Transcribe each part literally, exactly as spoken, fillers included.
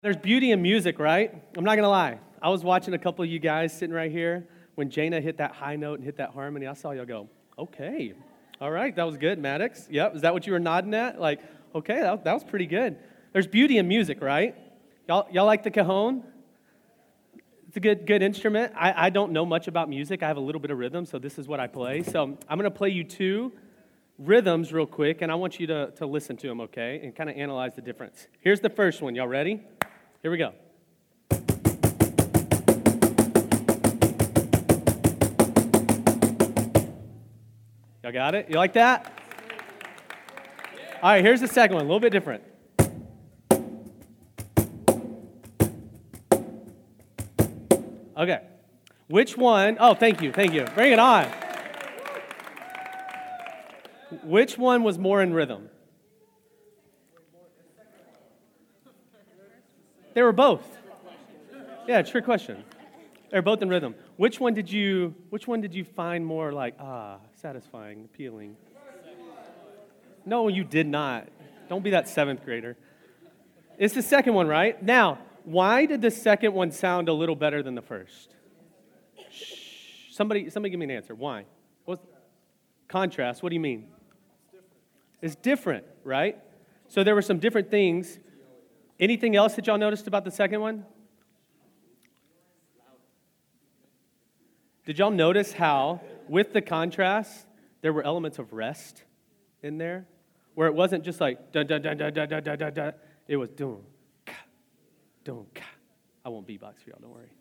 There's beauty in music, right? I'm not going to lie. I was watching a couple of you guys sitting right here. When Jaina hit that high note and hit that harmony, I saw y'all go, okay. All right, that was good, Maddox. Yep, is that what you were nodding at? Like, okay, that, that was pretty good. There's beauty in music, right? Y'all, y'all like the cajon? It's a good good instrument. I, I don't know much about music. I have a little bit of rhythm, so this is what I play. So I'm going to play you two rhythms real quick, and I want you to, to listen to them, okay, and kind of analyze the difference. Here's the first one. Y'all ready? Here we go. Y'all got it? You like that? All right, here's the second one, a little bit different. Okay. Which one? Oh, thank you, thank you. Bring it on. Which one was more in rhythm? They were both. Yeah, trick question. They're both in rhythm. Which one did you which one did you find more like, ah, satisfying, appealing? No, you did not. Don't be that seventh grader. It's the second one, right? Now, why did the second one sound a little better than the first? Shh. Somebody, somebody give me an answer. Why? What's contrast? What do you mean? It's different, right? So there were some different things. Anything else that y'all noticed about the second one? Did y'all notice how, with the contrast, there were elements of rest in there? Where it wasn't just like, dun, dun, dun, dun, dun, dun, dun, dun, dun. It was dun, ka, dun, ka. I won't beatbox for y'all, don't worry.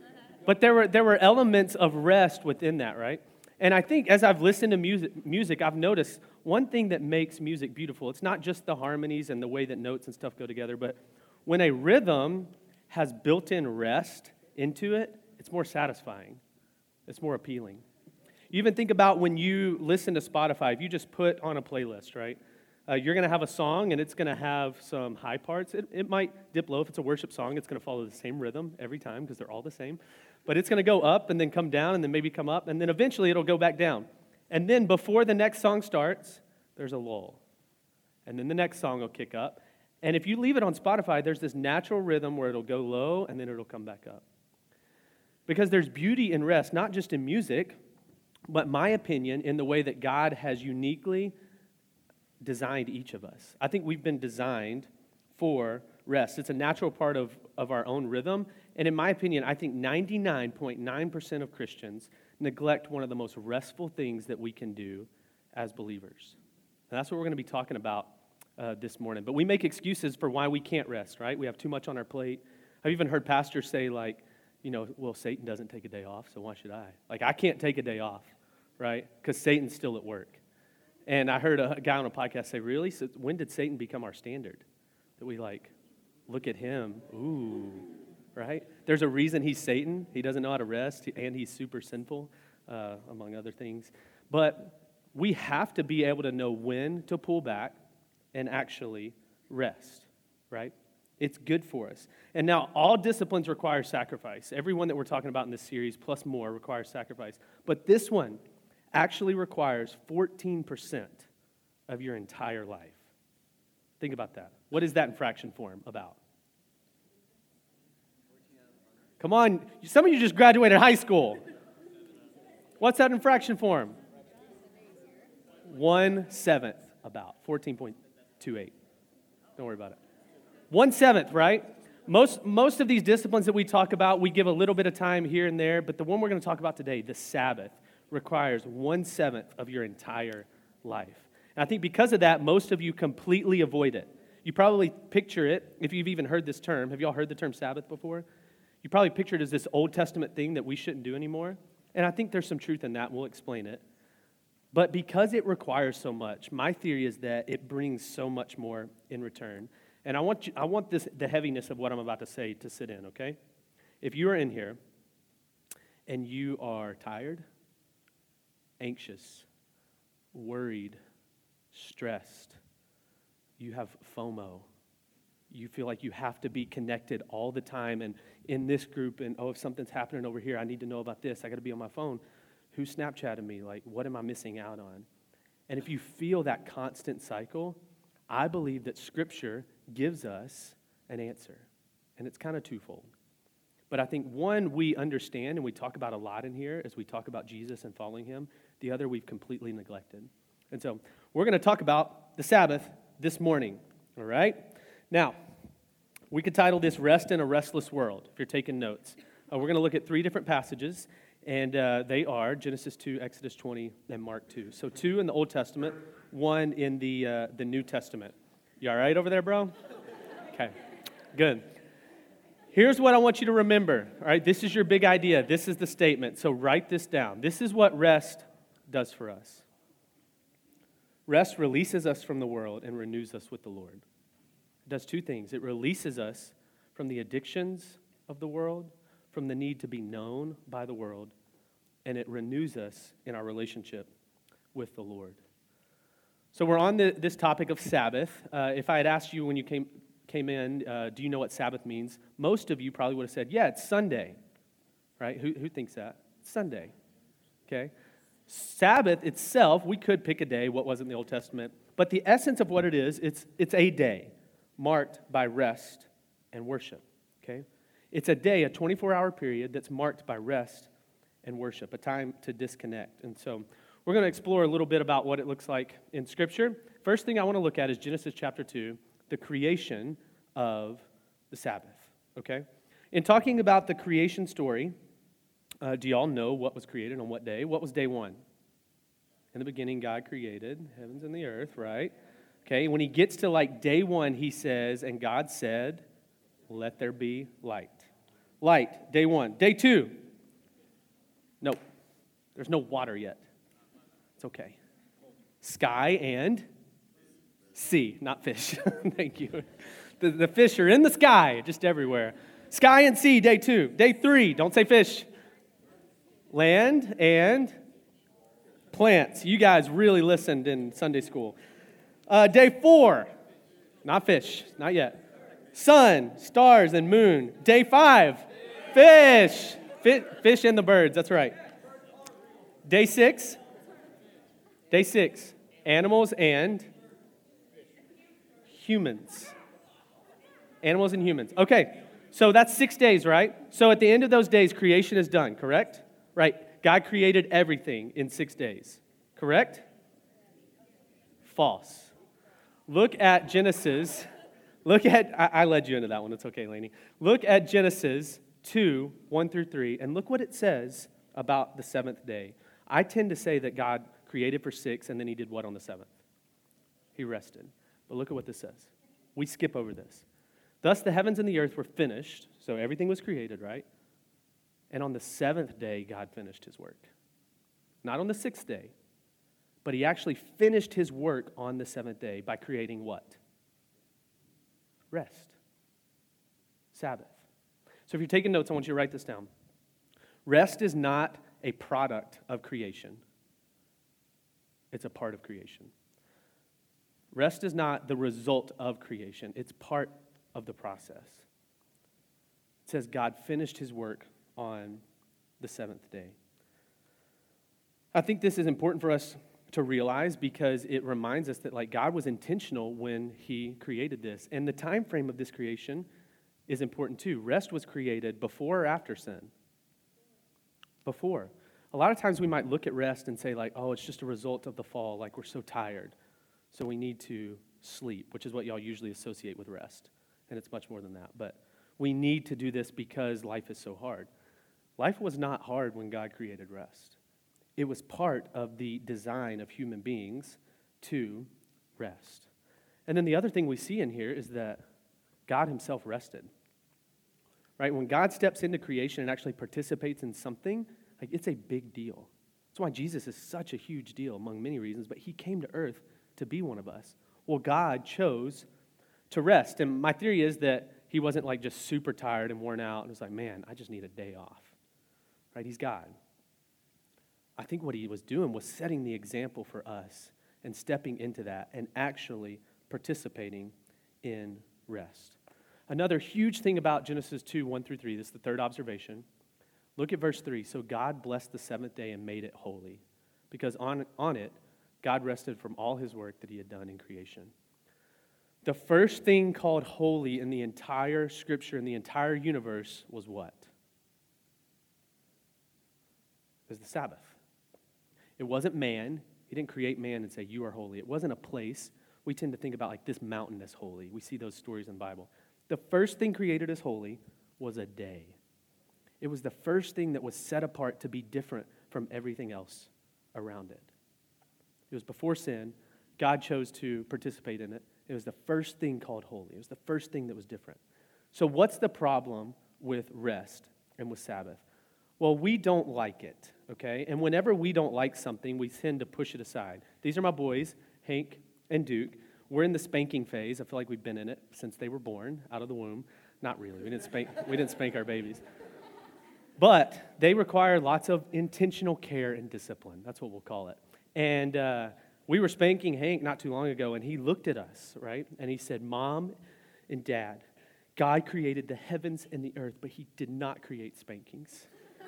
But there were there were elements of rest within that, right? And I think as I've listened to music, music, I've noticed one thing that makes music beautiful. It's not just the harmonies and the way that notes and stuff go together, but when a rhythm has built-in rest into it, it's more satisfying. It's more appealing. You even think about when you listen to Spotify, if you just put on a playlist, right? Uh, you're going to have a song, and it's going to have some high parts. It, it might dip low. If it's a worship song, it's going to follow the same rhythm every time because they're all the same. But it's going to go up and then come down and then maybe come up, and then eventually it'll go back down. And then before the next song starts, there's a lull. And then the next song will kick up. And if you leave it on Spotify, there's this natural rhythm where it'll go low and then it'll come back up. Because there's beauty in rest, not just in music, but my opinion, in the way that God has uniquely designed each of us. I think we've been designed for rest. It's a natural part of, of our own rhythm. And in my opinion, I think ninety-nine point nine percent of Christians neglect one of the most restful things that we can do as believers. And that's what we're going to be talking about uh, this morning. But we make excuses for why we can't rest, right? We have too much on our plate. I've even heard pastors say, like, you know, well, Satan doesn't take a day off, so why should I? Like, I can't take a day off, right? Because Satan's still at work. And I heard a guy on a podcast say, really? So when did Satan become our standard? That we, like, look at him, ooh, right? There's a reason he's Satan. He doesn't know how to rest, and he's super sinful, uh, among other things. But we have to be able to know when to pull back and actually rest, right? It's good for us. And now, all disciplines require sacrifice. Every one that we're talking about in this series, plus more, requires sacrifice. But this one actually requires fourteen percent of your entire life. Think about that. What is that in fraction form about? Come on, some of you just graduated high school. What's that in fraction form? One-seventh about, fourteen point two eight. Don't worry about it. One-seventh, right? Most, most of these disciplines that we talk about, we give a little bit of time here and there, but the one we're going to talk about today, the Sabbath, requires one-seventh of your entire life. And I think because of that, most of you completely avoid it. You probably picture it, if you've even heard this term. Have you all heard the term Sabbath before? You probably picture it as this Old Testament thing that we shouldn't do anymore. And I think there's some truth in that. We'll explain it. But because it requires so much, my theory is that it brings so much more in return. And I want you, I want this the heaviness of what I'm about to say to sit in, okay? If you are in here and you are tired, anxious, worried, stressed, you have FOMO, you feel like you have to be connected all the time and in this group, and oh, if something's happening over here, I need to know about this, I got to be on my phone. Who's Snapchatting me? Like, what am I missing out on? And if you feel that constant cycle, I believe that Scripture gives us an answer. and it's kind of twofold. But I think one we understand and we talk about a lot in here as we talk about Jesus and following him. The other we've completely neglected. And so we're going to talk about the Sabbath this morning, all right? Now, we could title this Rest in a Restless World, if you're taking notes. Uh, we're going to look at three different passages, and uh, they are Genesis two, Exodus twenty, and Mark two. So two in the Old Testament, one in the uh, the New Testament. You all right over there, bro? Okay, good. Here's what I want you to remember, all right? This is your big idea. This is the statement, so write this down. This is what rest does for us. Rest releases us from the world and renews us with the Lord. It does two things. It releases us from the addictions of the world, from the need to be known by the world, and it renews us in our relationship with the Lord. So we're on the, this topic of Sabbath. Uh, if I had asked you when you came came in, uh, do you know what Sabbath means? Most of you probably would have said, yeah, it's Sunday, right? Who, who thinks that? It's Sunday, okay? Sabbath itself, we could pick a day, what was in the Old Testament, but the essence of what it is, it's it's a day marked by rest and worship, okay? It's a day, a twenty-four hour period that's marked by rest and worship, a time to disconnect. And so we're going to explore a little bit about what it looks like in Scripture. First thing I want to look at is Genesis chapter two, the creation of the Sabbath, okay? In talking about the creation story, uh, do y'all know what was created on what day? What was day one? In the beginning, God created heavens and the earth, right? Okay, when he gets to like day one, he says, and God said, let there be light. Light, day one. Day two, no, there's no water yet. It's okay. Sky and sea, not fish. Thank you. The, the fish are in the sky, just everywhere. Sky and sea, day two. Day three, don't say fish. Land and plants. You guys really listened in Sunday school. Uh, day four, not fish, not yet. Sun, stars, and moon. Day five, fish. Fish, fish and the birds, that's right. Day six, day six, animals and humans. Animals and humans. Okay, so that's six days, right? So at the end of those days, creation is done, correct? Right. God created everything in six days, correct? False. Look at Genesis. Look at, I, I led you into that one. It's okay, Lainey. Look at Genesis two, one through three, and look what it says about the seventh day. I tend to say that God created for six, and then he did what on the seventh? He rested. But look at what this says. We skip over this. Thus the heavens and the earth were finished, so everything was created, right? And on the seventh day, God finished his work. Not on the sixth day, but he actually finished his work on the seventh day by creating what? Rest. Sabbath. So if you're taking notes, I want you to write this down. Rest is not a product of creation. It's a part of creation. Rest is not the result of creation. It's part of the process. It says God finished his work on the seventh day. I think this is important for us to realize because it reminds us that like God was intentional when he created this. And the time frame of this creation is important too. Rest was created before or after sin? Before. A lot of times we might look at rest and say like, oh, it's just a result of the fall, like we're so tired. So we need to sleep, which is what y'all usually associate with rest. And it's much more than that. But we need to do this because life is so hard. Life was not hard when God created rest. It was part of the design of human beings to rest. And then the other thing we see in here is that God himself rested. Right? When God steps into creation and actually participates in something, like it's a big deal. That's why Jesus is such a huge deal among many reasons, but he came to earth to be one of us. Well, God chose to rest. And my theory is that he wasn't like just super tired and worn out and was like, man, I just need a day off. Right? He's God. I think what he was doing was setting the example for us and stepping into that and actually participating in rest. Another huge thing about Genesis two, one through three, this is the third observation. Look at verse three. So God blessed the seventh day and made it holy, because on, on it, God rested from all his work that he had done in creation. The first thing called holy in the entire scripture, in the entire universe, was what? It was the Sabbath. It wasn't man. He didn't create man and say, you are holy. It wasn't a place. We tend to think about like this mountain is holy. We see those stories in the Bible. The first thing created as holy was a day. It was the first thing that was set apart to be different from everything else around it. It was before sin. God chose to participate in it. It was the first thing called holy. It was the first thing that was different. So what's the problem with rest and with Sabbath? Well, we don't like it, okay? And whenever we don't like something, we tend to push it aside. These are my boys, Hank and Duke. We're in the spanking phase. I feel like we've been in it since they were born, out of the womb. Not really. We didn't spank, we didn't spank our babies. But they require lots of intentional care and discipline. That's what we'll call it. And uh, we were spanking Hank not too long ago, and he looked at us, right? And he said, Mom and Dad, God created the heavens and the earth, but he did not create spankings.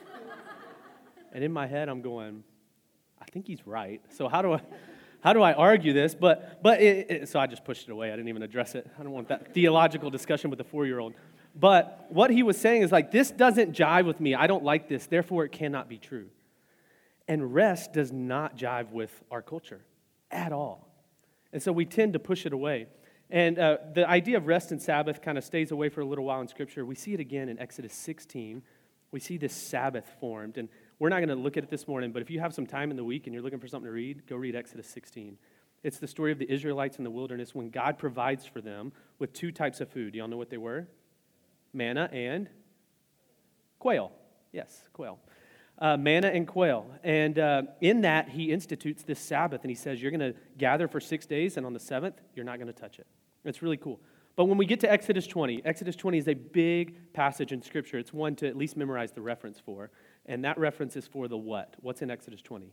And in my head, I'm going, I think he's right. So how do I how do I argue this? But but it, it, so I just pushed it away. I didn't even address it. I don't want that theological discussion with a four-year-old. But what he was saying is like, this doesn't jive with me. I don't like this. Therefore, it cannot be true. And rest does not jive with our culture at all. And so we tend to push it away. And uh, the idea of rest and Sabbath kind of stays away for a little while in Scripture. We see it again in Exodus sixteen. We see this Sabbath formed. And we're not going to look at it this morning, but if you have some time in the week and you're looking for something to read, go read Exodus sixteen. It's the story of the Israelites in the wilderness when God provides for them with two types of food. Y'all know what they were? Manna and quail. Yes, quail. Uh, manna and quail. And uh, in that, he institutes this Sabbath, and he says, you're going to gather for six days, and on the seventh, you're not going to touch it. It's really cool. But when we get to Exodus twenty, Exodus twenty is a big passage in Scripture. It's one to at least memorize the reference for. And that reference is for the what? What's in Exodus twenty?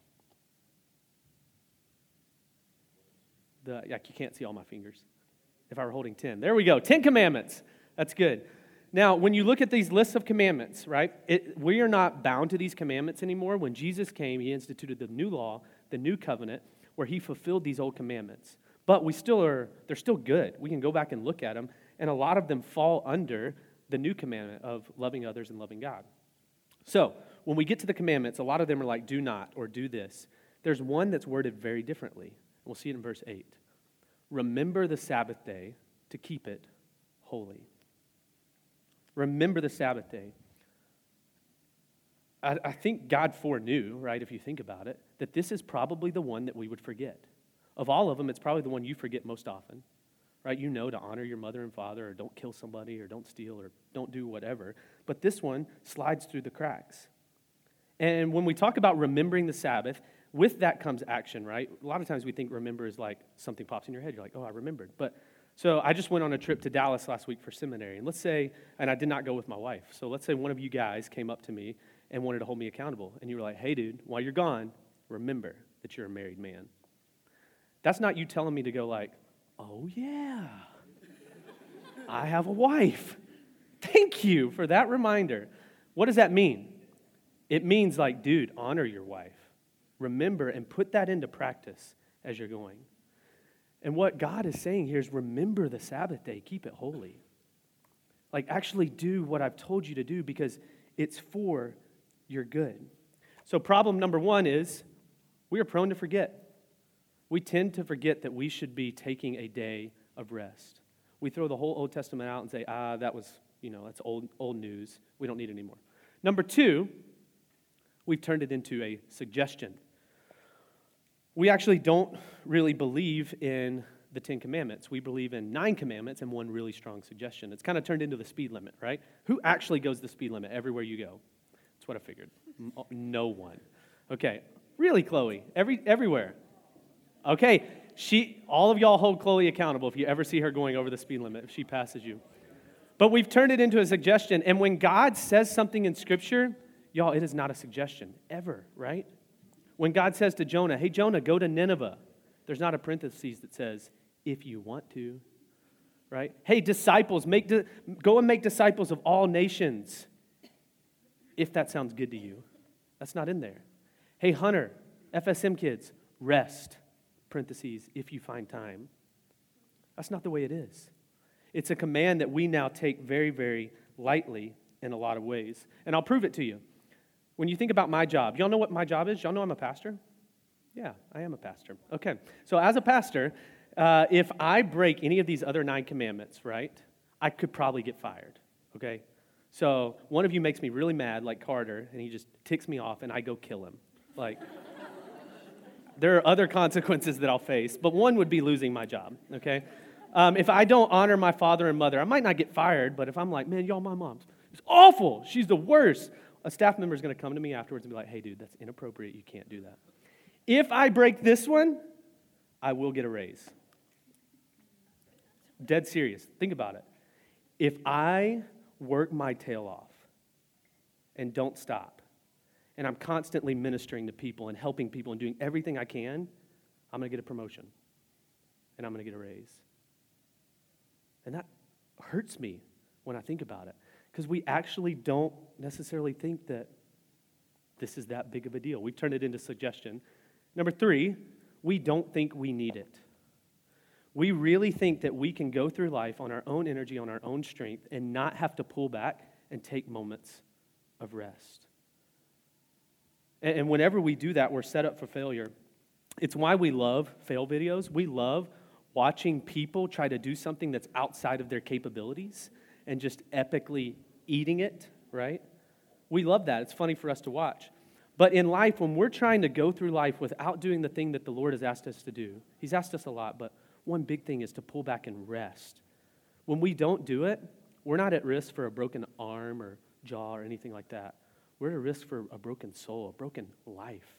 The, yeah, you can't see all my fingers. If I were holding ten. There we go. Ten commandments. That's good. Now, when you look at these lists of commandments, right, it, we are not bound to these commandments anymore. When Jesus came, he instituted the new law, the new covenant, where he fulfilled these old commandments. But we still are, they're still good. We can go back and look at them, and a lot of them fall under the new commandment of loving others and loving God. So, when we get to the commandments, a lot of them are like, do not, or do this. There's one that's worded very differently. We'll see it in verse eight. Remember the Sabbath day to keep it holy. Remember the Sabbath day. I, I think God foreknew, right, if you think about it, that this is probably the one that we would forget. Of all of them, it's probably the one you forget most often, right? You know to honor your mother and father, or don't kill somebody, or don't steal, or don't do whatever. But this one slides through the cracks. And when we talk about remembering the Sabbath, with that comes action, right? A lot of times we think remember is like something pops in your head. You're like, oh, I remembered. But so I just went on a trip to Dallas last week for seminary. And let's say, and I did not go with my wife. So let's say one of you guys came up to me and wanted to hold me accountable. And you were like, hey, dude, while you're gone, remember that you're a married man. That's not you telling me to go like, oh, yeah, I have a wife. Thank you for that reminder. What does that mean? It means like, dude, honor your wife. Remember and put that into practice as you're going. And what God is saying here is remember the Sabbath day. Keep it holy. Like actually do what I've told you to do because it's for your good. So problem number one is we are prone to forget. We tend to forget that we should be taking a day of rest. We throw the whole Old Testament out and say, ah, that was, you know, that's old old news. We don't need it anymore. Number two, we've turned it into a suggestion. We actually don't really believe in the Ten Commandments. We believe in nine commandments and one really strong suggestion. It's kind of turned into the speed limit, right? Who actually goes the speed limit everywhere you go? That's what I figured. No one. Okay, really, Chloe? Every everywhere. Okay, she. All of y'all hold Chloe accountable if you ever see her going over the speed limit, if she passes you. But we've turned it into a suggestion, and when God says something in Scripture, y'all, it is not a suggestion, ever, right? When God says to Jonah, hey, Jonah, go to Nineveh, there's not a parenthesis that says, if you want to, right? Hey, disciples, make di- go and make disciples of all nations, if that sounds good to you. That's not in there. Hey, Hunter, F S M kids, rest, parentheses, if you find time. That's not the way it is. It's a command that we now take very, very lightly in a lot of ways. And I'll prove it to you. When you think about my job, y'all know what my job is? Y'all know I'm a pastor? Yeah, I am a pastor. Okay, so as a pastor, uh, if I break any of these other nine commandments, right, I could probably get fired, okay? So one of you makes me really mad, like Carter, and he just ticks me off, and I go kill him. Like, there are other consequences that I'll face, but one would be losing my job, okay? Um, if I don't honor my father and mother, I might not get fired, but if I'm like, man, y'all, my mom's it's awful, she's the worst, a staff member is going to come to me afterwards and be like, hey, dude, that's inappropriate, you can't do that. If I break this one, I will get a raise. Dead serious. Think about it. If I work my tail off and don't stop, and I'm constantly ministering to people and helping people and doing everything I can, I'm going to get a promotion, and I'm going to get a raise. And that hurts me when I think about it, because we actually don't necessarily think that this is that big of a deal. We turn it into suggestion. Number three, we don't think we need it. We really think that we can go through life on our own energy, on our own strength, and not have to pull back and take moments of rest. And whenever we do that, we're set up for failure. It's why we love fail videos. We love watching people try to do something that's outside of their capabilities and just epically eating it, right? We love that. It's funny for us to watch. But in life, when we're trying to go through life without doing the thing that the Lord has asked us to do, He's asked us a lot, but one big thing is to pull back and rest. When we don't do it, we're not at risk for a broken arm or jaw or anything like that. We're at risk for a broken soul, a broken life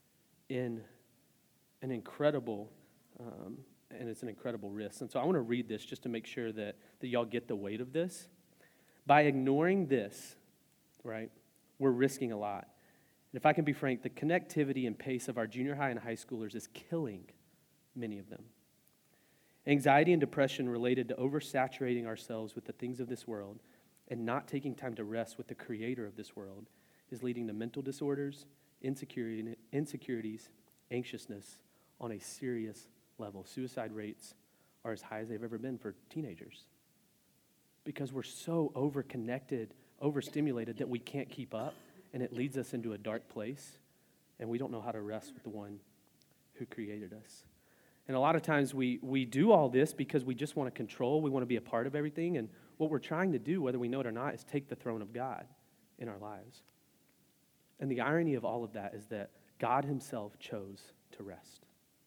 in an incredible, um, and it's an incredible risk. And so I want to read this just to make sure that, that y'all get the weight of this. By ignoring this, right, we're risking a lot. And if I can be frank, the connectivity and pace of our junior high and high schoolers is killing many of them. Anxiety and depression related to oversaturating ourselves with the things of this world and not taking time to rest with the creator of this world is leading to mental disorders, insecurity, insecurities, anxiousness on a serious level. Suicide rates are as high as they've ever been for teenagers because we're so overconnected, overstimulated that we can't keep up, and it leads us into a dark place, and we don't know how to rest with the one who created us. And a lot of times we, we do all this because we just want to control, we want to be a part of everything, and what we're trying to do, whether we know it or not, is take the throne of God in our lives. And the irony of all of that is that God himself chose to rest.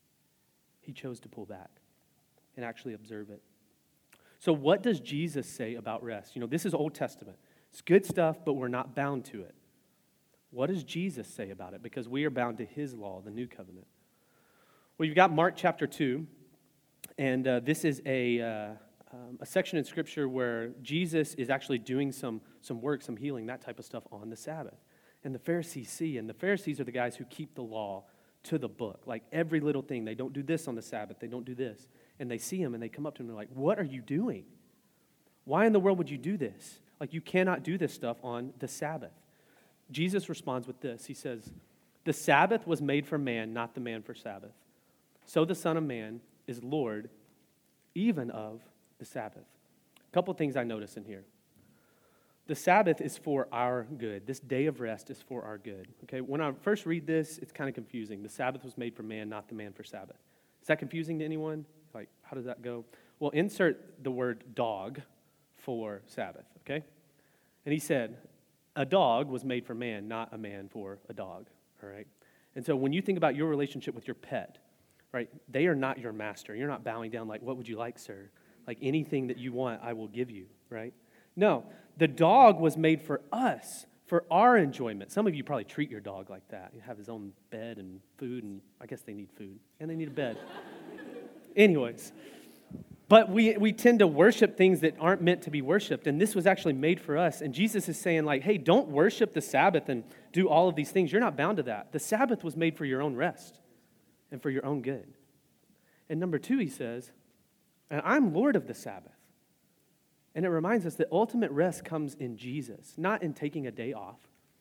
He chose to pull back and actually observe it. So what does Jesus say about rest? You know, this is Old Testament. It's good stuff, but we're not bound to it. What does Jesus say about it? Because we are bound to his law, the new covenant. Well, you've got Mark chapter two, and uh, this is a, uh, um, a section in Scripture where Jesus is actually doing some, some work, some healing, that type of stuff on the Sabbath. And the Pharisees see, and the Pharisees are the guys who keep the law to the book. Like every little thing, they don't do this on the Sabbath, they don't do this. And they see him, and they come up to him, and they're like, what are you doing? Why in the world would you do this? Like, you cannot do this stuff on the Sabbath. Jesus responds with this. He says, the Sabbath was made for man, not the man for Sabbath. So the Son of Man is Lord even of the Sabbath. A couple things I notice in here. The Sabbath is for our good. This day of rest is for our good. Okay, when I first read this, it's kind of confusing. The Sabbath was made for man, not the man for Sabbath. Is that confusing to anyone? Like, how does that go? Well, insert the word dog for Sabbath, okay? And he said, a dog was made for man, not a man for a dog, all right? And so when you think about your relationship with your pet, right, they are not your master. You're not bowing down like, what would you like, sir? Like anything that you want, I will give you, right? No, the dog was made for us, for our enjoyment. Some of you probably treat your dog like that. You have his own bed and food, and I guess they need food, and they need a bed. Anyways, but we, we tend to worship things that aren't meant to be worshiped, and this was actually made for us. And Jesus is saying, like, hey, don't worship the Sabbath and do all of these things. You're not bound to that. The Sabbath was made for your own rest and for your own good. And number two, he says, and I'm Lord of the Sabbath. And it reminds us that ultimate rest comes in Jesus, not in taking a day off.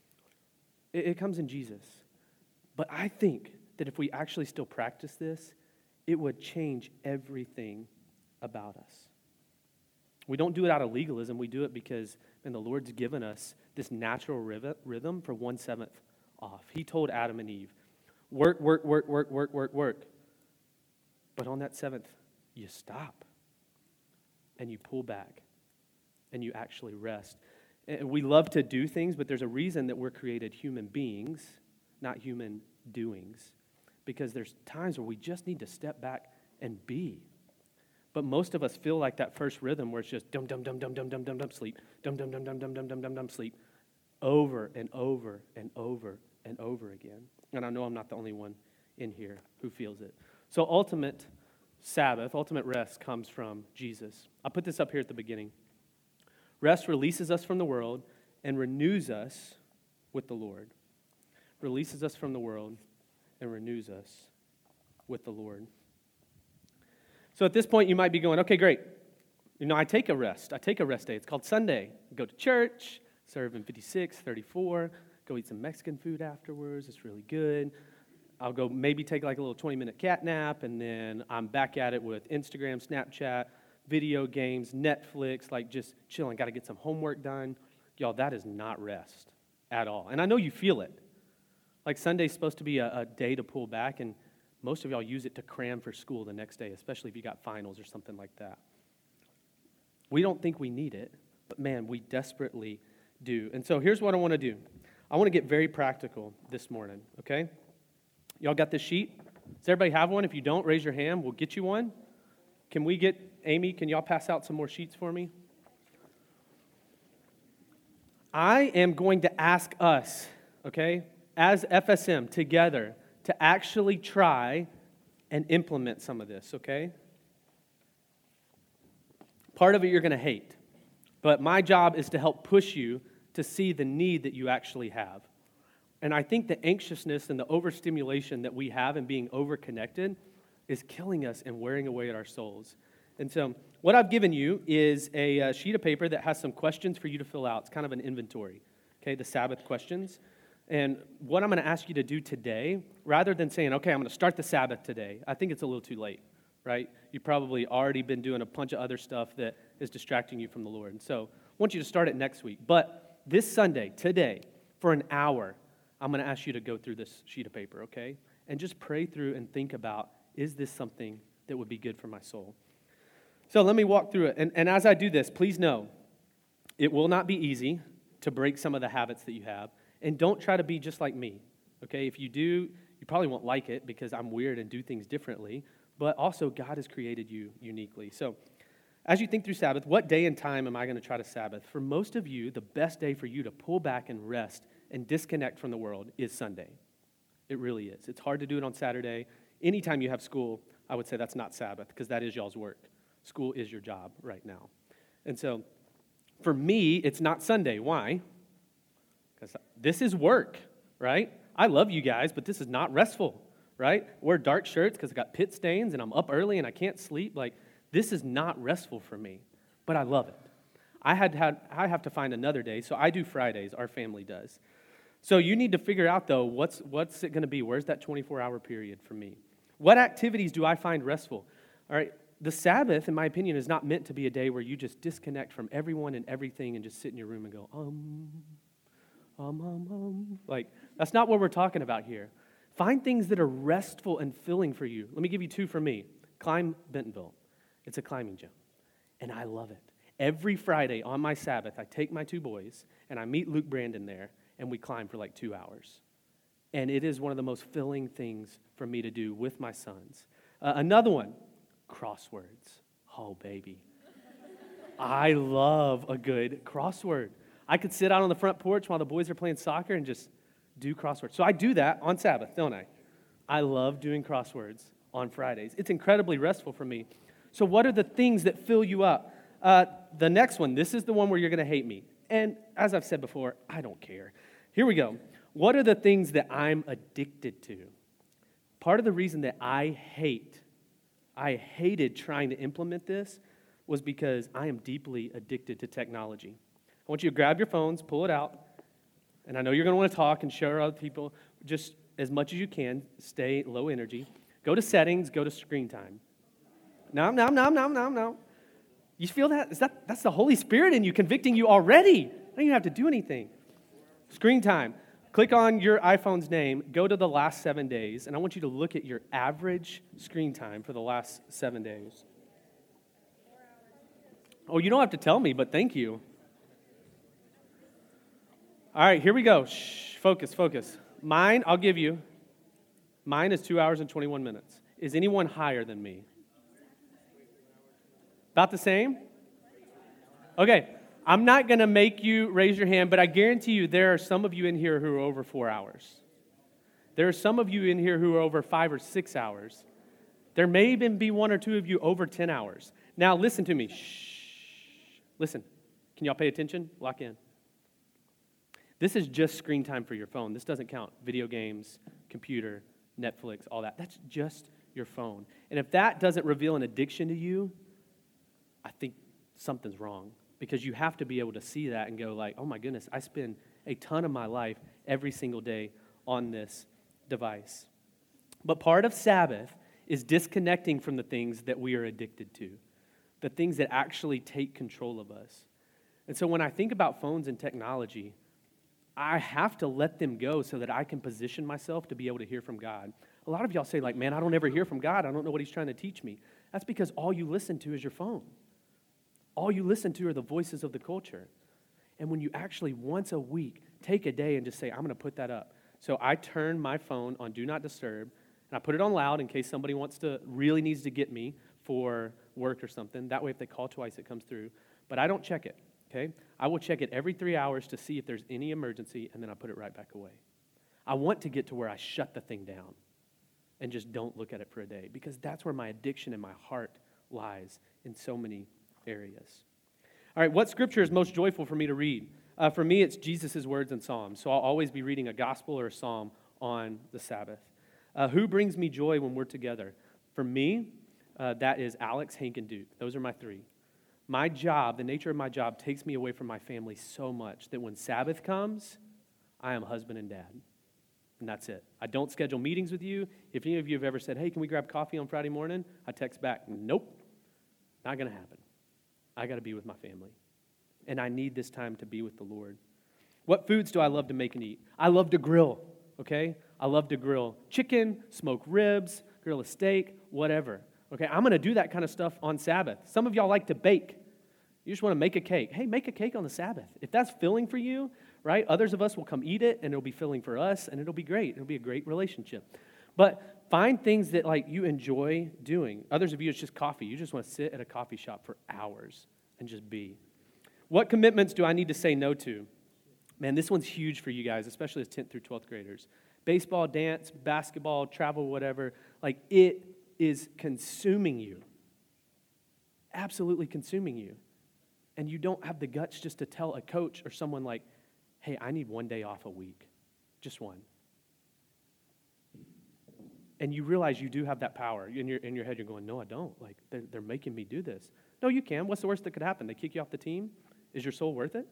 It, it comes in Jesus. But I think that if we actually still practice this, it would change everything about us. We don't do it out of legalism. We do it because, man, the Lord's given us this natural rhythm for one seventh off. He told Adam and Eve, work, work, work, work, work, work, work. But on that seventh, you stop and you pull back and you actually rest. And we love to do things, but there's a reason that we're created human beings, not human doings, because there's times where we just need to step back and be. But most of us feel like that first rhythm where it's just dum dum dum dum dum dum dum dum sleep, dum dum dum dum dum dum dum dum dum sleep, over and over and over and over again. And I know I'm not the only one in here who feels it. So ultimate Sabbath, ultimate rest comes from Jesus. I put this up here at the beginning. Rest releases us from the world and renews us with the Lord. Releases us from the world and renews us with the Lord. So at this point, you might be going, okay, great. You know, I take a rest. I take a rest day. It's called Sunday. I go to church, serve in fifty-six, thirty-four, go eat some Mexican food afterwards. It's really good. I'll go maybe take like a little twenty-minute cat nap, and then I'm back at it with Instagram, Snapchat, video games, Netflix, like just chilling. Got to get some homework done. Y'all, that is not rest at all. And I know you feel it. Like Sunday's supposed to be a, a day to pull back, and most of y'all use it to cram for school the next day, especially if you got finals or something like that. We don't think we need it, but man, we desperately do. And so here's what I want to do. I want to get very practical this morning, okay? Y'all got this sheet? Does everybody have one? If you don't, raise your hand. We'll get you one. Can we get, Amy, can y'all pass out some more sheets for me? I am going to ask us, okay, as F S M together, to actually try and implement some of this, okay? Part of it you're going to hate, but my job is to help push you to see the need that you actually have. And I think the anxiousness and the overstimulation that we have in being overconnected is killing us and wearing away at our souls. And so what I've given you is a, a sheet of paper that has some questions for you to fill out. It's kind of an inventory, okay, the Sabbath questions. And what I'm going to ask you to do today, rather than saying, okay, I'm going to start the Sabbath today, I think it's a little too late, right? You've probably already been doing a bunch of other stuff that is distracting you from the Lord. And so I want you to start it next week. But this Sunday, today, for an hour, I'm going to ask you to go through this sheet of paper, okay? And just pray through and think about, is this something that would be good for my soul? So let me walk through it. And, and as I do this, please know, it will not be easy to break some of the habits that you have. And don't try to be just like me, okay? If you do, you probably won't like it because I'm weird and do things differently. But also, God has created you uniquely. So as you think through Sabbath, what day and time am I going to try to Sabbath? For most of you, the best day for you to pull back and rest and disconnect from the world is Sunday. It really is. It's hard to do it on Saturday. Anytime you have school, I would say that's not Sabbath because that is y'all's work. School is your job right now. And so for me, it's not Sunday. Why? Because this is work, right? I love you guys, but this is not restful, right? Wear dark shirts because I got pit stains and I'm up early and I can't sleep. Like, this is not restful for me, but I love it. I had had I have to find another day, so I do Fridays. Our family does. So you need to figure out, though, what's what's it going to be? Where's that twenty-four hour period for me? What activities do I find restful? All right, the Sabbath, in my opinion, is not meant to be a day where you just disconnect from everyone and everything and just sit in your room and go, um, um, um, um. Like, that's not what we're talking about here. Find things that are restful and filling for you. Let me give you two for me. Climb Bentonville. It's a climbing gym, and I love it. Every Friday on my Sabbath, I take my two boys, and I meet Luke Brandon there, and we climb for like two hours. And it is one of the most filling things for me to do with my sons. Uh, another one, crosswords. Oh, baby. I love a good crossword. I could sit out on the front porch while the boys are playing soccer and just do crosswords. So I do that on Sabbath, don't I? I love doing crosswords on Fridays. It's incredibly restful for me. So what are the things that fill you up? Uh, the next one, this is the one where you're going to hate me. And as I've said before, I don't care. Here we go. What are the things that I'm addicted to? Part of the reason that I hate, I hated trying to implement this was because I am deeply addicted to technology. I want you to grab your phones, pull it out, and I know you're going to want to talk and share other people. Just as much as you can, stay low energy. Go to settings, go to screen time. No, no, no, no, no, no. You feel that? Is that that's the Holy Spirit in you convicting you already. You don't even have to do anything. Screen time. Click on your iPhone's name, go to the last seven days, and I want you to look at your average screen time for the last seven days. Oh, you don't have to tell me, but thank you. All right, here we go. Shh, focus, focus. Mine, I'll give you. Mine is two hours and twenty-one minutes. Is anyone higher than me? About the same? Okay, I'm not going to make you raise your hand, but I guarantee you there are some of you in here who are over four hours. There are some of you in here who are over five or six hours. There may even be one or two of you over ten hours. Now, listen to me. Shh. Listen. Can y'all pay attention? Lock in. This is just screen time for your phone. This doesn't count video games, computer, Netflix, all that. That's just your phone. And if that doesn't reveal an addiction to you, I think something's wrong, because you have to be able to see that and go like, oh my goodness, I spend a ton of my life every single day on this device. But part of Sabbath is disconnecting from the things that we are addicted to, the things that actually take control of us. And so when I think about phones and technology, I have to let them go so that I can position myself to be able to hear from God. A lot of y'all say like, man, I don't ever hear from God. I don't know what he's trying to teach me. That's because all you listen to is your phone. All you listen to are the voices of the culture. And when you actually once a week take a day and just say, I'm going to put that up. So I turn my phone on Do Not Disturb, and I put it on loud in case somebody wants to, really needs to get me for work or something. That way if they call twice, it comes through. But I don't check it, okay? I will check it every three hours to see if there's any emergency, and then I put it right back away. I want to get to where I shut the thing down and just don't look at it for a day, because that's where my addiction and my heart lies in so many areas. All right, what scripture is most joyful for me to read? Uh, for me, it's Jesus' words and Psalms. So I'll always be reading a gospel or a psalm on the Sabbath. Uh, who brings me joy when we're together? For me, uh, that is Alex, Hank, and Duke. Those are my three. My job, the nature of my job, takes me away from my family so much that when Sabbath comes, I am husband and dad. And that's it. I don't schedule meetings with you. If any of you have ever said, hey, can we grab coffee on Friday morning? I text back, nope, not going to happen. I got to be with my family. And I need this time to be with the Lord. What foods do I love to make and eat? I love to grill, okay? I love to grill chicken, smoke ribs, grill a steak, whatever. Okay, I'm going to do that kind of stuff on Sabbath. Some of y'all like to bake. You just want to make a cake. Hey, make a cake on the Sabbath. If that's filling for you, right? Others of us will come eat it, and it'll be filling for us, and it'll be great. It'll be a great relationship. But find things that like you enjoy doing. Others of you, it's just coffee. You just want to sit at a coffee shop for hours and just be. What commitments do I need to say no to? Man, this one's huge for you guys, especially as tenth through twelfth graders. Baseball, dance, basketball, travel, whatever. Like it is consuming you. Absolutely consuming you. And you don't have the guts just to tell a coach or someone like, hey, I need one day off a week. Just one. And you realize you do have that power. In your in your head, you're going, no, I don't. Like, they're, they're making me do this. No, you can. What's the worst that could happen? They kick you off the team? Is your soul worth it?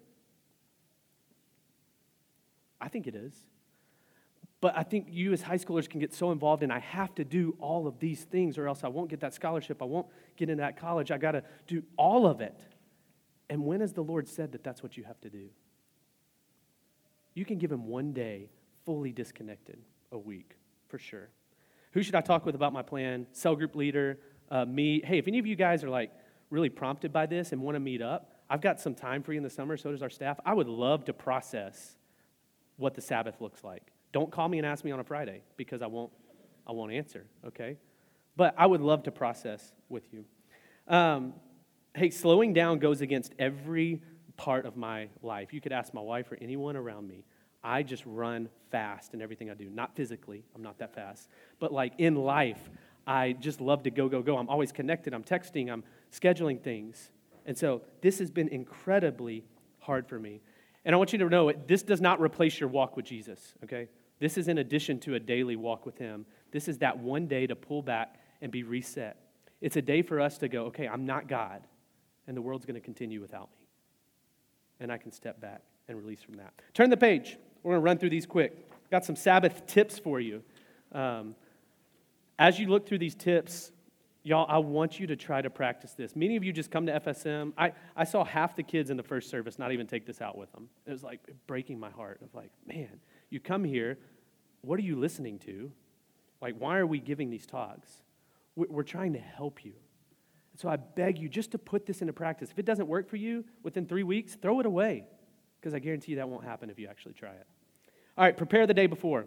I think it is. But I think you as high schoolers can get so involved in, I have to do all of these things or else I won't get that scholarship. I won't get into that college. I got to do all of it. And when has the Lord said that that's what you have to do? You can give him one day fully disconnected a week, for sure. Who should I talk with about my plan? Cell group leader, uh, me. Hey, if any of you guys are like really prompted by this and want to meet up, I've got some time for you in the summer, so does our staff. I would love to process what the Sabbath looks like. Don't call me and ask me on a Friday because I won't I won't answer, okay? But I would love to process with you. Um, hey, slowing down goes against every part of my life. You could ask my wife or anyone around me. I just run fast in everything I do. Not physically, I'm not that fast. But like in life, I just love to go, go, go. I'm always connected. I'm texting. I'm scheduling things. And so this has been incredibly hard for me. And I want you to know, this does not replace your walk with Jesus, okay? This is in addition to a daily walk with him. This is that one day to pull back and be reset. It's a day for us to go, okay, I'm not God, and the world's going to continue without me. And I can step back and release from that. Turn the page. We're going to run through these quick. Got some Sabbath tips for you. Um, as you look through these tips, Y'all, I want you to try to practice this. Many of you just come to F S M. I, I saw half the kids in the first service not even take this out with them. It was like breaking my heart of like, man, you come here, what are you listening to? Like, why are we giving these talks? We're trying to help you. So I beg you just to put this into practice. If it doesn't work for you within three weeks, throw it away, because I guarantee you that won't happen if you actually try it. All right, prepare the day before.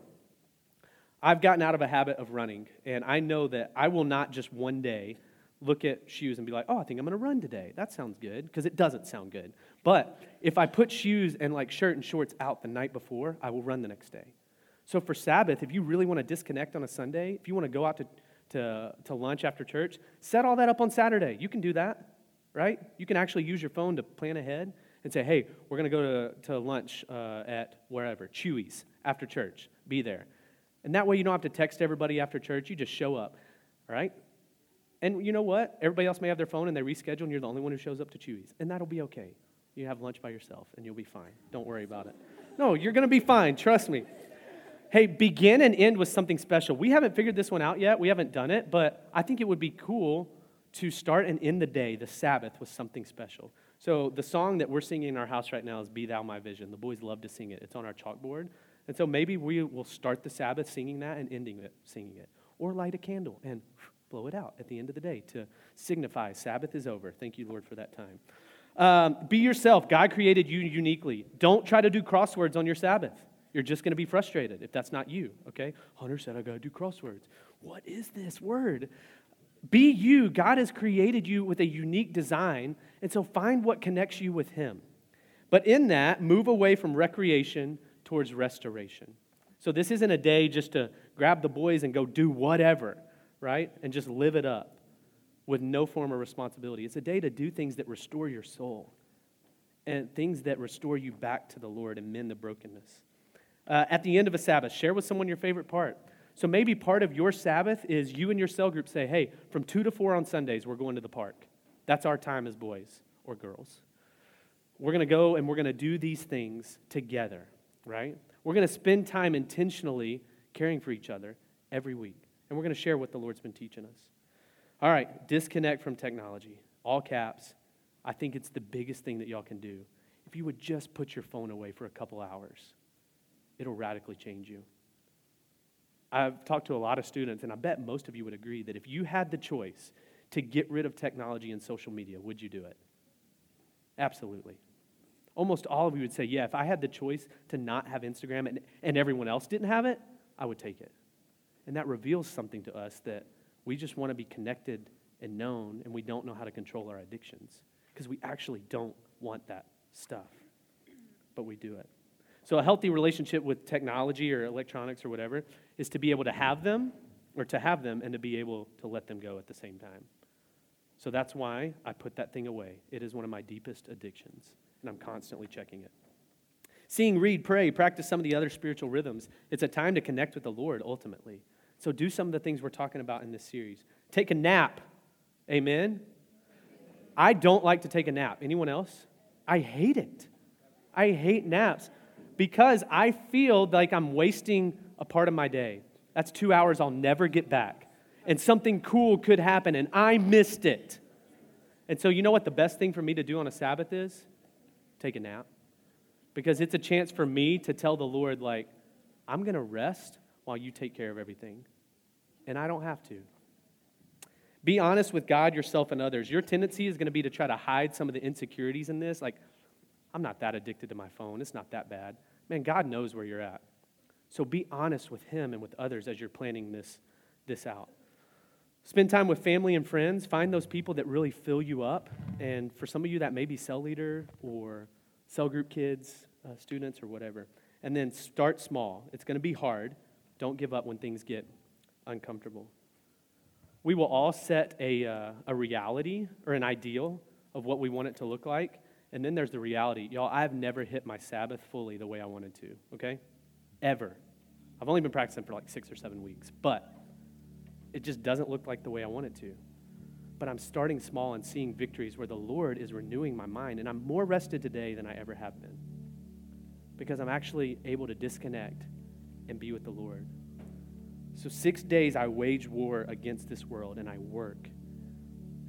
I've gotten out of a habit of running, and I know that I will not just one day look at shoes and be like, oh, I think I'm going to run today. That sounds good, because it doesn't sound good. But if I put shoes and like shirt and shorts out the night before, I will run the next day. So for Sabbath, if you really want to disconnect on a Sunday, if you want to go out to, to, to lunch after church, set all that up on Saturday. You can do that, right? You can actually use your phone to plan ahead and say, hey, we're going to go to, to lunch uh, at wherever, Chewy's, after church. Be there. And that way you don't have to text everybody after church. You just show up, all right? And you know what? Everybody else may have their phone and they reschedule, and you're the only one who shows up to Chewy's. And that'll be okay. You have lunch by yourself, and you'll be fine. Don't worry about it. No, you're going to be fine. Trust me. Hey, begin and end with something special. We haven't figured this one out yet. We haven't done it, but I think it would be cool to start and end the day, the Sabbath, with something special. So the song that we're singing in our house right now is Be Thou My Vision. The boys love to sing it. It's on our chalkboard. And so maybe we will start the Sabbath singing that and ending it singing it. Or light a candle and blow it out at the end of the day to signify Sabbath is over. Thank you, Lord, for that time. Um, be yourself. God created you uniquely. Don't try to do crosswords on your Sabbath. You're just going to be frustrated if that's not you, okay? Hunter said I got to do crosswords. What is this word? Be you. God has created you with a unique design, and so find what connects you with Him. But in that, move away from recreation towards restoration. So this isn't a day just to grab the boys and go do whatever, right? And just live it up with no form of responsibility. It's a day to do things that restore your soul and things that restore you back to the Lord and mend the brokenness. Uh, at the end of a Sabbath, share with someone your favorite part. So maybe part of your Sabbath is you and your cell group say, hey, from two to four on Sundays, we're going to the park. That's our time as boys or girls. We're going to go and we're going to do these things together, right? We're going to spend time intentionally caring for each other every week. And we're going to share what the Lord's been teaching us. All right, disconnect from technology. All caps. I think it's the biggest thing that y'all can do. If you would just put your phone away for a couple hours, it'll radically change you. I've talked to a lot of students, and I bet most of you would agree that if you had the choice to get rid of technology and social media, would you do it? Absolutely. Almost all of you would say, yeah, if I had the choice to not have Instagram and, and everyone else didn't have it, I would take it. And that reveals something to us that we just want to be connected and known, and we don't know how to control our addictions because we actually don't want that stuff, but we do it. So a healthy relationship with technology or electronics or whatever is to be able to have them or to have them and to be able to let them go at the same time. So that's why I put that thing away. It is one of my deepest addictions, and I'm constantly checking it. Sing, read, pray, practice some of the other spiritual rhythms. It's a time to connect with the Lord ultimately. So do some of the things we're talking about in this series. Take a nap. Amen? I don't like to take a nap. Anyone else? I hate it. I hate naps. Because I feel like I'm wasting a part of my day. That's two hours I'll never get back. And something cool could happen, and I missed it. And so you know what the best thing for me to do on a Sabbath is? Take a nap. Because it's a chance for me to tell the Lord, like, I'm going to rest while you take care of everything. And I don't have to. Be honest with God, yourself, and others. Your tendency is going to be to try to hide some of the insecurities in this, like, I'm not that addicted to my phone. It's not that bad. Man, God knows where you're at. So be honest with Him and with others as you're planning this, this out. Spend time with family and friends. Find those people that really fill you up. And for some of you, that may be cell leader or cell group kids, uh, students, or whatever. And then start small. It's going to be hard. Don't give up when things get uncomfortable. We will all set a, uh, a reality or an ideal of what we want it to look like. And then there's the reality. Y'all, I've never hit my Sabbath fully the way I wanted to, okay? Ever. I've only been practicing for like six or seven weeks, but it just doesn't look like the way I want it to. But I'm starting small and seeing victories where the Lord is renewing my mind, and I'm more rested today than I ever have been because I'm actually able to disconnect and be with the Lord. So six days I wage war against this world, and I work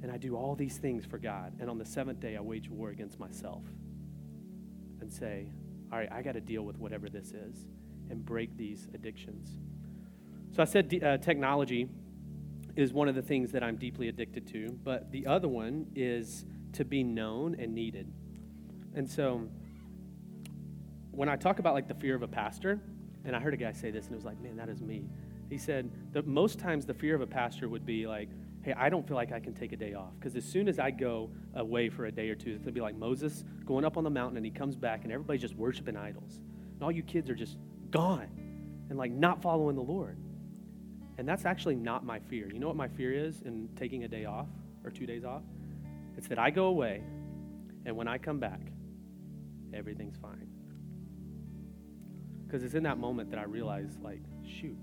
and I do all these things for God. And on the seventh day, I wage war against myself and say, all right, I got to deal with whatever this is and break these addictions. So I said uh, technology is one of the things that I'm deeply addicted to, but the other one is to be known and needed. And so when I talk about like the fear of a pastor, and I heard a guy say this, and it was like, man, that is me. He said that most times the fear of a pastor would be like, hey, I don't feel like I can take a day off, because as soon as I go away for a day or two, it's going to be like Moses going up on the mountain, and he comes back, and everybody's just worshiping idols. And all you kids are just gone and like not following the Lord. And that's actually not my fear. You know what my fear is in taking a day off or two days off? It's that I go away, and when I come back, everything's fine. Because it's in that moment that I realize, like, shoot,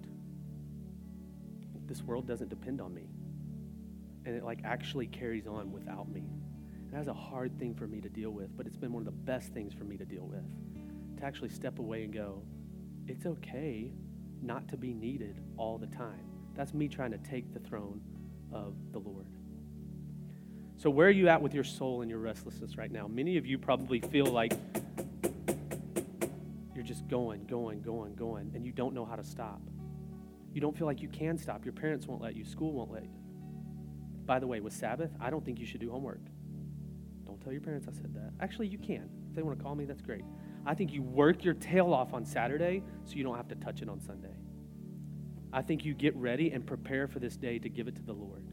this world doesn't depend on me. And it, like, actually carries on without me. And that's a hard thing for me to deal with, but it's been one of the best things for me to deal with. To actually step away and go, it's okay not to be needed all the time. That's me trying to take the throne of the Lord. So where are you at with your soul and your restlessness right now? Many of you probably feel like you're just going, going, going, going, and you don't know how to stop. You don't feel like you can stop. Your parents won't let you. School won't let you. By the way, with Sabbath, I don't think you should do homework. Don't tell your parents I said that. Actually, you can. If they want to call me, that's great. I think you work your tail off on Saturday so you don't have to touch it on Sunday. I think you get ready and prepare for this day to give it to the Lord.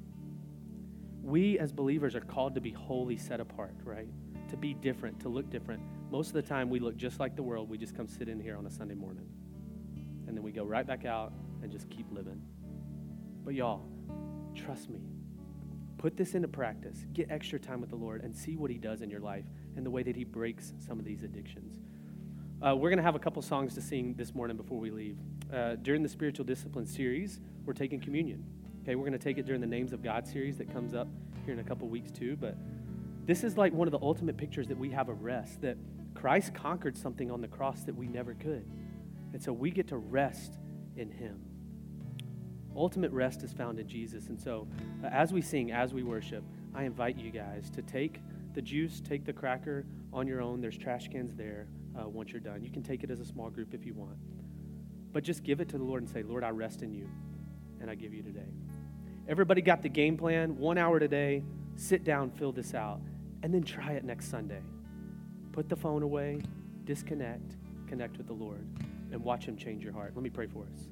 We as believers are called to be wholly set apart, right? To be different, to look different. Most of the time we look just like the world. We just come sit in here on a Sunday morning. And then we go right back out and just keep living. But y'all, trust me. Put this into practice. Get extra time with the Lord and see what he does in your life and the way that he breaks some of these addictions. Uh, we're going to have a couple songs to sing this morning before we leave. Uh, during the Spiritual Discipline series, we're taking communion. Okay, we're going to take it during the Names of God series that comes up here in a couple weeks too. But this is like one of the ultimate pictures that we have of rest, that Christ conquered something on the cross that we never could. And so we get to rest in him. Ultimate rest is found in Jesus. And so uh, as we sing, as we worship, I invite you guys to take the juice, take the cracker on your own. There's trash cans there uh, once you're done. You can take it as a small group if you want. But just give it to the Lord and say, Lord, I rest in you, and I give you today. Everybody got the game plan, one hour today, sit down, fill this out, and then try it next Sunday. Put the phone away, disconnect, connect with the Lord, and watch him change your heart. Let me pray for us.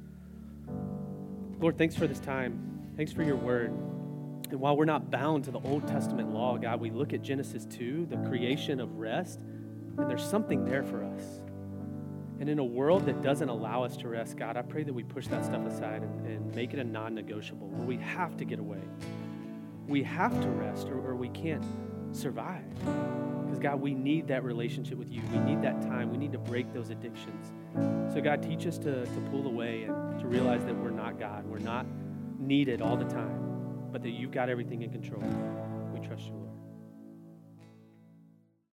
Lord, thanks for this time. Thanks for your word. And while we're not bound to the Old Testament law, God, we look at Genesis two, the creation of rest, and there's something there for us. And in a world that doesn't allow us to rest, God, I pray that we push that stuff aside and, and make it a non-negotiable, where we have to get away. We have to rest, or, or we can't survive. Because, God, we need that relationship with you. We need that time. We need to break those addictions. So, God, teach us to, to pull away and to realize that we're not God. We're not needed all the time, but that you've got everything in control. We trust you, Lord.